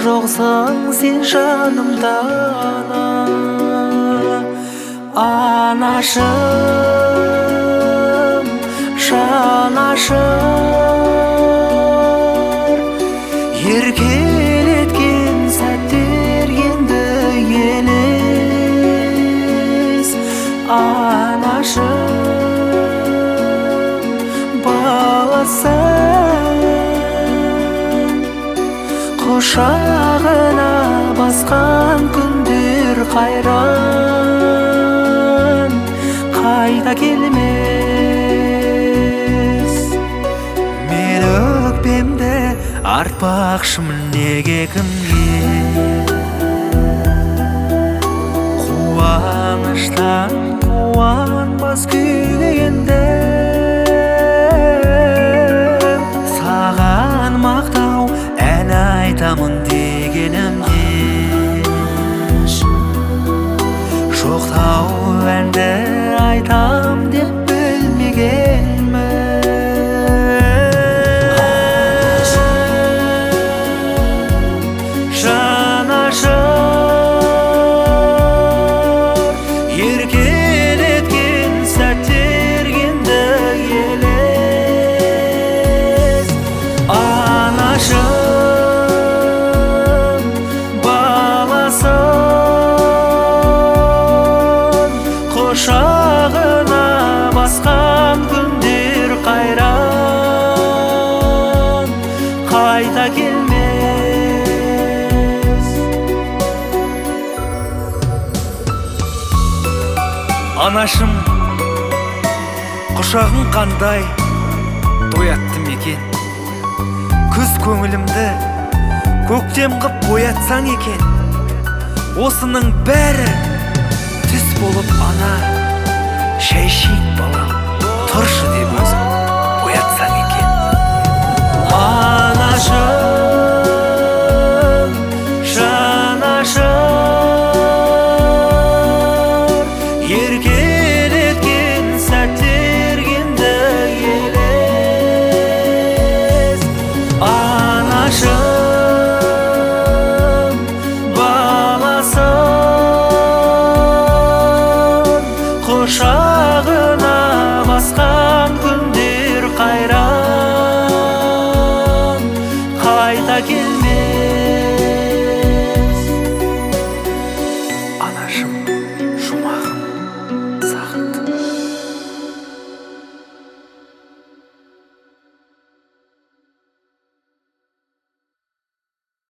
жоқсың сен жанымда, анашым, жанашыр. Еркелеткен сәттер енді елес, анашым, баласың. Құшағына басқан күндер қайран, қайта келмес. Мен өкпемді артпақшымын неге кімге, қуаныштан қуанбас күйге ендім. Саған мақтау ән айтамын дегенімде, жоқтау әнді айтам деп білмегенмін. Еркелеткен сәттер енді елес, анашым, баласың. Құшағына басқан күндер қайран, қайта келмес. Анашым, құшағың қандай тоятты мекен, күз көңілімді көктем қып боятсаң екен. Осының бәрі түс болып ана, шәй ішейік балам, тұршы деп өзің оятсаң